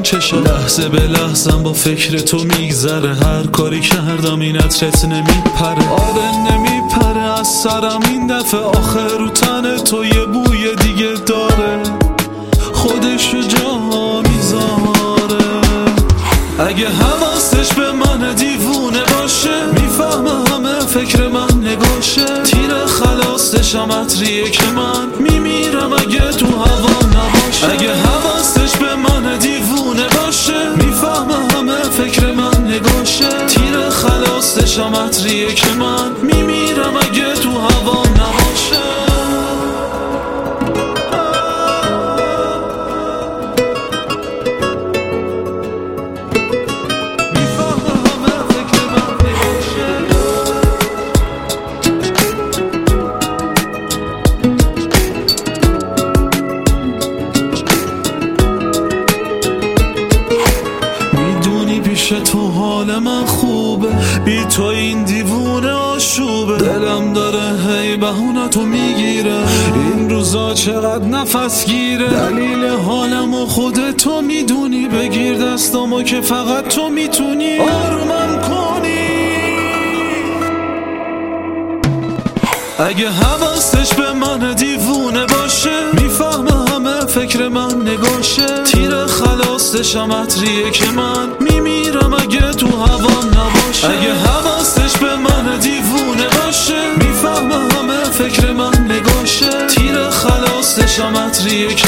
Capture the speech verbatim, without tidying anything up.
چشم، لحظه به لحظم با فکر تو میگذره. هر کاری کردم این عطرت نمیپره، آره نمیپره از سرم این دفعه. آخر رو تن تو یه بوی دیگه داره، خودشو جا میذاره. اگه حواسش به من دیوونه باشه، میفهمه همه فکر من نگاشه. تیر خلاصشم عطریه که من میمیرم اگه تو هوا نباشه. اگه حواسش به من دیوونه باشه، میفهمه همه فکر من نگاشه. تیر خلاصشم عطریه که من میمیرم اگه تو هوا نباشه. تو حال من خوبه، بی تو این دیوونه آشوبه. دلم داره هی بهونه تو میگیره، این روزا چقدر نفس گیره. دلیل حالم و خودت تو میدونی، بگیر دستامو که فقط تو میتونی آرومم کنی. اگه حواسش به من دیوونه باشه، میفهمه همه فکر من نگاشه. تیر خلاصشم عطریه که من میمیرم اگه تو هوا نباشه. اگه حواسش به من دیوونه باشه، میفهمه همه فکر من نگاشه. تیر خلاصشم عطریه که